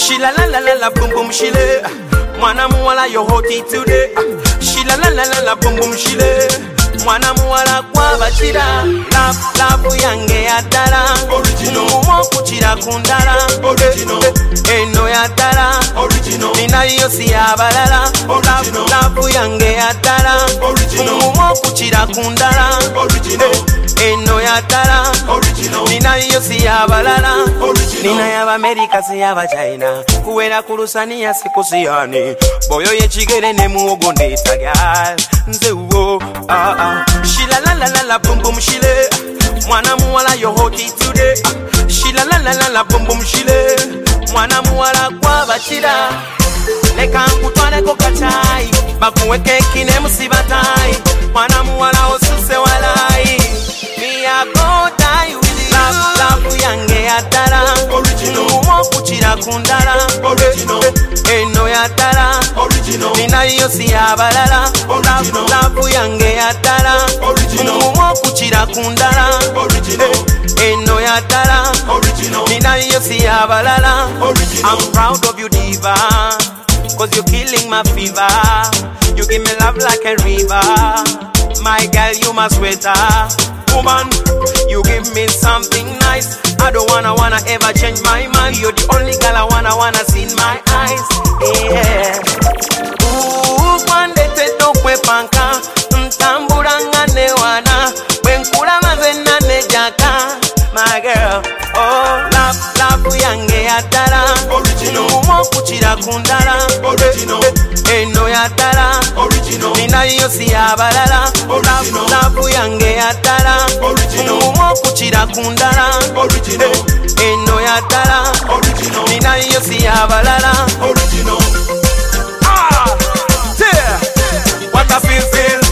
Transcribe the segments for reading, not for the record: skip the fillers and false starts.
She la la la la la boom boom shile. Mwana muwala yo hoti today. She la la la la la boom boom shile. Mwana muwala kwa bachira. Love yange ya dala. Numo kuchira kundala. Eno ya dala. Nina yosi ya balala. Love yange ya dala. Numo kuchira kundala. Eno ya dala. Nina yosi ya balala. Nina ya Amerika si ya China. Kuwera kurusani ya sikusiyani. Boyo ye chigere ne muogo netagal. Nze uo She la la la la la boom boom shile. Mwana muwala yo hoti today. She la la la la la boom boom shile. Mwana muwala kwa bachira. Leka nkutwane ko kachai. Bakuweke kine musibatai. Mwana muwala osuse walai. Me a go die with you. Love yange ya dala. Numo kuchira kundala. Eno ya dala. Nina yosi ya balala. Love yange ya dala. Numo kuchira kundala. Eno ya dala. Nina yosi ya balala. I'm proud of you, diva, cause you're killing my fever. You give me love like a river. My girl, you my sweater. Woman, you give me something nice. I don't wanna ever change my mind. You're the only girl I wanna see in my eyes. Yeah. Kwande teto kwe panka. Mtamburanga ne wana. Wenkula mazena ne jaka. My girl, oh, love yange ya dala. Numo kuchira kundala. Eno ya dala. Nina yosi ya balala. Love yange ya dala. Numo kuchira kundala. Eno ya dala. Nina yosi ya balala. What a feel.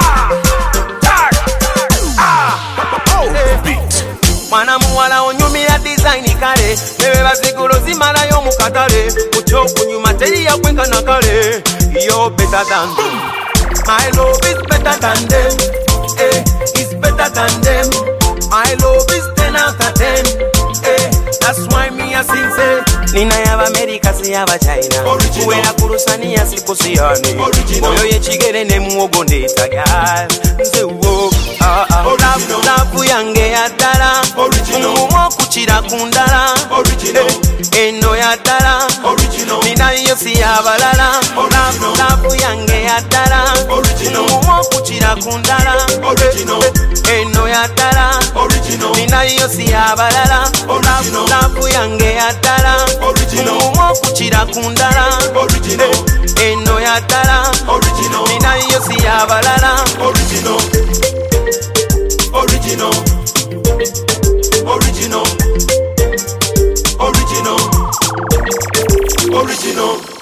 Mwana muwala onyumira design kale. Bebe bazigulo zimala yo mukatale. Ucho kunyuma teri ya kwenga na kale. You're better than them. My love is better than them. It's better than them. My love is 10 out of 10. That's why me a sing say. Nina ya Amerika si ya China. Kuwera kurusani ya sikusiyani. Boyo ye chigere ne muogo netagal. Nze uo Love yange ya dala. Numo kuchira kundala. Eno ya dala. Nina yosi ya balala. Love yange ya dala. Numo kuchira kundala. Eno ya dala. Nina yosi ya balala. Love yange ya dala. Numo kuchira kundala. Eno ya dala. Nina yosi ya balala. Original.